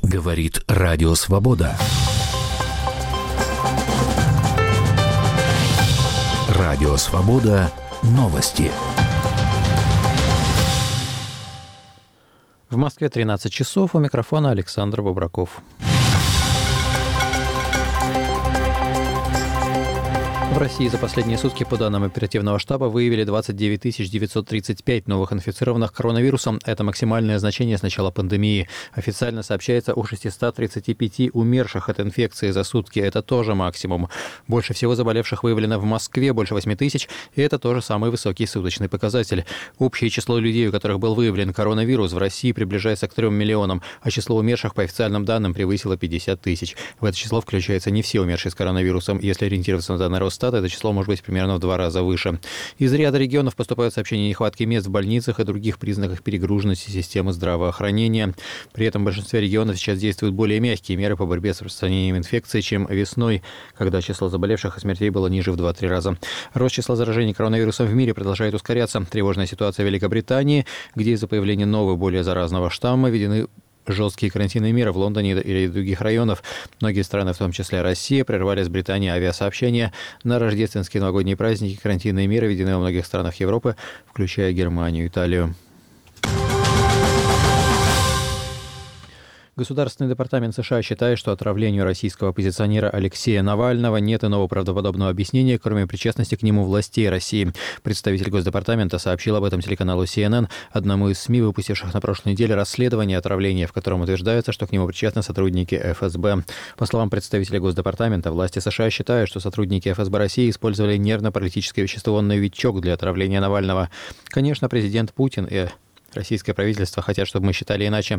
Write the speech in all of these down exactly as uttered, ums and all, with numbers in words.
Говорит Радио Свобода. Радио Свобода. Новости. В Москве тринадцать часов. У микрофона Александр Бобраков. В России за последние сутки, по данным оперативного штаба, выявили двадцать девять тысяч девятьсот тридцать пять новых инфицированных коронавирусом. Это максимальное значение с начала пандемии. Официально сообщается о шестьстах тридцати пяти умерших от инфекции за сутки. Это тоже максимум. Больше всего заболевших выявлено в Москве, больше восьми тысяч, и это тоже самый высокий суточный показатель. Общее число людей, у которых был выявлен коронавирус, в России приближается к трем миллионам, а число умерших, по официальным данным, превысило пятьдесят тысяч. В это число включаются не все умершие с коронавирусом. Если ориентироваться на данный рост, это число может быть примерно в два раза выше. Из ряда регионов поступают сообщения о нехватке мест в больницах и других признаках перегруженности системы здравоохранения. При этом в большинстве регионов сейчас действуют более мягкие меры по борьбе с распространением инфекции, чем весной, когда число заболевших и смертей было ниже в два-три раза. Рост числа заражений коронавирусом в мире продолжает ускоряться. Тревожная ситуация в Великобритании, где из-за появления нового, более заразного штамма введены жесткие карантинные меры в Лондоне или других районах. Многие страны, в том числе Россия, прервали с Британией авиасообщения. На рождественские новогодние праздники карантинные меры введены во многих странах Европы, включая Германию и Италию. Государственный департамент США считает, что отравлению российского оппозиционера Алексея Навального нет иного правдоподобного объяснения, кроме причастности к нему властей России. Представитель Госдепартамента сообщил об этом телеканалу си эн эн, одному из СМИ, выпустивших на прошлой неделе расследование отравления, в котором утверждается, что к нему причастны сотрудники эф эс бэ. По словам представителя Госдепартамента, власти США считают, что сотрудники эф эс бэ России использовали нервно-паралитическое вещество «Новичок» для отравления Навального. Конечно, президент Путин и российское правительство хотят, чтобы мы считали иначе.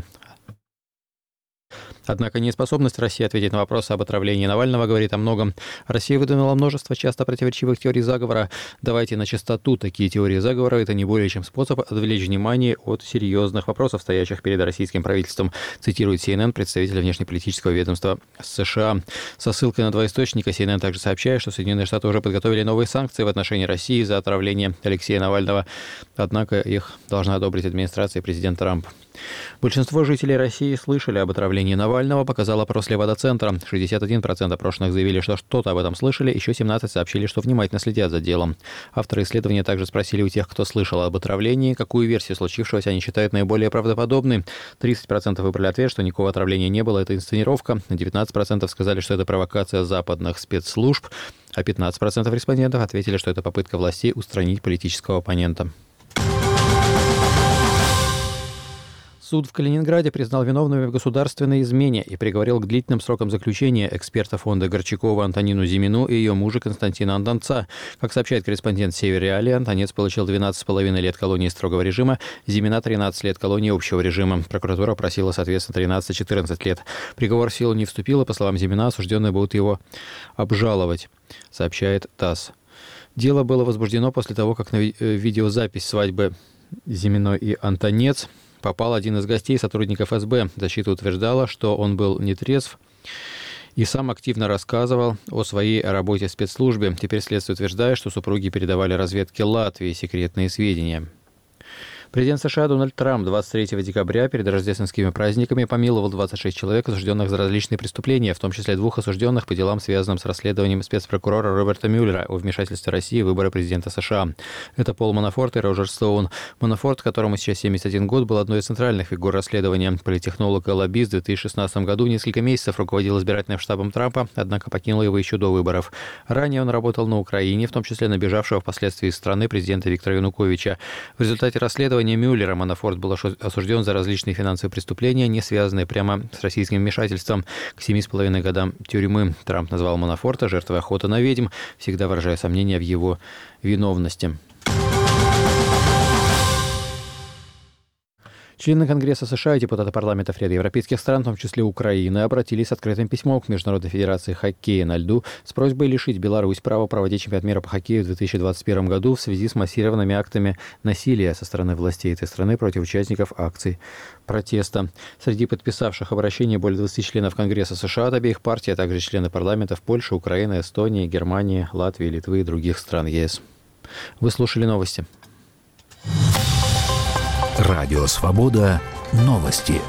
Однако неспособность России ответить на вопросы об отравлении Навального говорит о многом. Россия выдвинула множество часто противоречивых теорий заговора. Давайте на чистоту: такие теории заговора – это не более чем способ отвлечь внимание от серьезных вопросов, стоящих перед российским правительством, цитирует си эн эн представителя внешнеполитического ведомства США. Со ссылкой на два источника си эн эн также сообщает, что Соединенные Штаты уже подготовили новые санкции в отношении России за отравление Алексея Навального. Однако их должна одобрить администрация и президент Трамп. Большинство жителей России слышали об отравлении Навального, показал опрос Левада-центра. шестьдесят один процент опрошенных заявили, что что-то об этом слышали, еще семнадцать процентов сообщили, что внимательно следят за делом. Авторы исследования также спросили у тех, кто слышал об отравлении, какую версию случившегося они считают наиболее правдоподобной. тридцать процентов выбрали ответ, что никакого отравления не было, это инсценировка. девятнадцать процентов сказали, что это провокация западных спецслужб, а пятнадцать процентов респондентов ответили, что это попытка властей устранить политического оппонента. Суд в Калининграде признал виновными в государственной измене и приговорил к длительным срокам заключения эксперта фонда Горчакова Антонину Зимину и ее мужа Константина Андонца. Как сообщает корреспондент «Север Реалии», Антонец получил двенадцать с половиной лет колонии строгого режима, Зимина – тринадцать лет колонии общего режима. Прокуратура просила, соответственно, тринадцать-четырнадцать лет. Приговор в силу не вступил, и, по словам Зимина, осужденные будут его обжаловать, сообщает ТАСС. Дело было возбуждено после того, как на видеозапись свадьбы Зиминой и Антонец попал один из гостей, сотрудник эф эс бэ. Защита утверждала, что он был нетрезв и сам активно рассказывал о своей работе в спецслужбе. Теперь следствие утверждает, что супруги передавали разведке Латвии секретные сведения. Президент США Дональд Трамп двадцать третьего декабря перед рождественскими праздниками помиловал двадцать шесть человек, осужденных за различные преступления, в том числе двух осужденных по делам, связанным с расследованием спецпрокурора Роберта Мюллера о вмешательстве России в выборы президента США. Это Пол Манафорт и Роджер Стоун. Манафорт, которому сейчас семьдесят один год, был одной из центральных фигур расследования. Политтехнолог и лоббист в две тысячи шестнадцатом году несколько месяцев руководил избирательным штабом Трампа, однако покинул его еще до выборов. Ранее он работал на Украине, в том числе на бежавшего впоследствии из страны президента Виктора Януковича. В результате расследования Мюллера Манафорт был осужден за различные финансовые преступления, не связанные прямо с российским вмешательством. К семи с половиной годам тюрьмы. Трамп назвал Манафорта жертвой охоты на ведьм, всегда выражая сомнения в его виновности. Члены Конгресса США и депутаты парламентов ряда европейских стран, в том числе Украины, обратились с открытым письмом к Международной федерации хоккея на льду с просьбой лишить Беларусь права проводить чемпионат мира по хоккею в две тысячи двадцать первом году в связи с массированными актами насилия со стороны властей этой страны против участников акций протеста. Среди подписавших обращение более двадцати членов Конгресса США от обеих партий, а также члены парламентов Польши, Украины, Эстонии, Германии, Латвии, Литвы и других стран ЕС. Вы слушали новости. Радио Свобода. Новости.